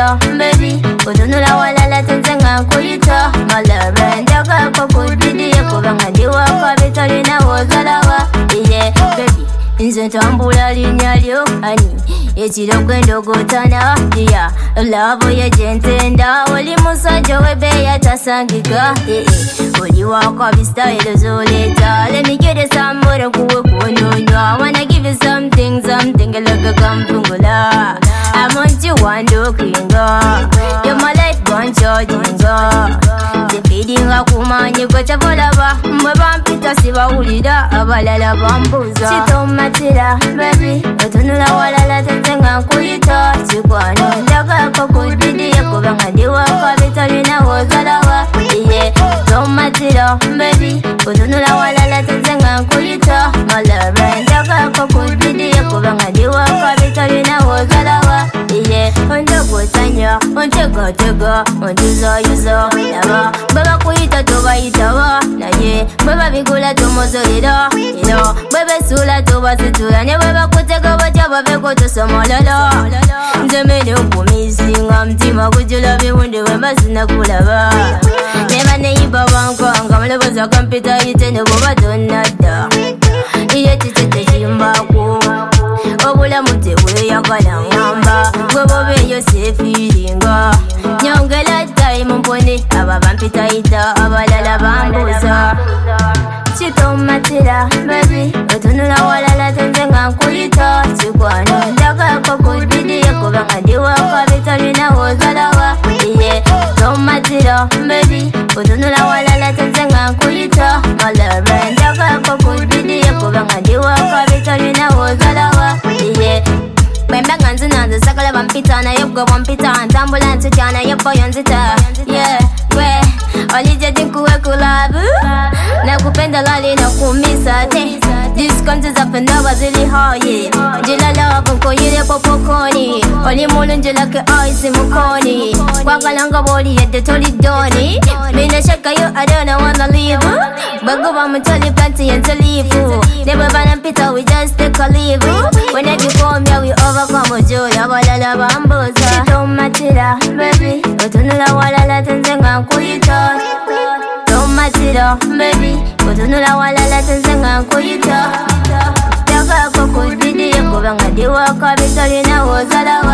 Tomatiro, baby, kutunula walala tenzenga nkuyita Malare njaka kwa kubidiye kubanga ndiwa kwa bitali na wozalawa yeah, baby, nze ntambula linnya lyo ani ekiro gwendo gotana yeah, love ye jentenda oli musajja webeya tasangika oli waka bistyle zoleta let me get some more kuwe kunyonywa wanna give you something like a kamfungula I want you wandokinga you're my life gone charginga tefidinga kumanyi kwetevolaba mwe bampita sibawulira abalala bambuza kitomatira baby otunula walala tenzenga nkuyita kikwano njagako kubidiye kubanga ndiwaka bitalina wozalawa iye tomatira baby otunula walala tenzenga nkuyita malare njagako kubidiye kubanga ndiwaka bitalina wozalawa iye ondogotanya ontegatega ondizayuza naba baba kuyita tobayitaba naye bwe babigula tomozolera era bwe besula tobasitula ne bwe bakutega batya baveko tosomolala nze mene okumisinga mutima gujula biwunde wemba sinakulaba ne baneyiba bankanga muloboza kampita yite ne bwoba tonnadda iye kiki tekimbako obulamu tebweyagala ngamba gwe bobeeyo seefiringa nyongera time mpone aba bampitayita abalala bambuza kitomatira baby otunula walala tenzenga nkuyita kikwano njagako kubidiye kubanga ndiwaka bitalina wozalawa iye tomatira baby otunula walala tenzenga nkuyita malare njagako kubidiye kubanga ndiwaka bitalina wozalawa iye bwembenga nzinanze sakala bampita naye gwe wampita ntambula nsitya naye boyo nzita yeah gwe olije dinkuwe kulabu nakupenda lali nakumisa te diskonti zapendaba zili haye njila love nkoyire popokoni oli mulungi lake ice mukoni kwakalanga boli yedde tolidoni mina shaka you I don't wanna leave baguba mutoli plenty and to leave never banampita we just take a leave whenever you come here we overcome joy abalala bambuza tomatira baby otunula walala tenzenga nkuyita tomatira baby otunula walala tenzenga nkuyita njagako kubidiye kubanga ndiwaka bitalina wozalawa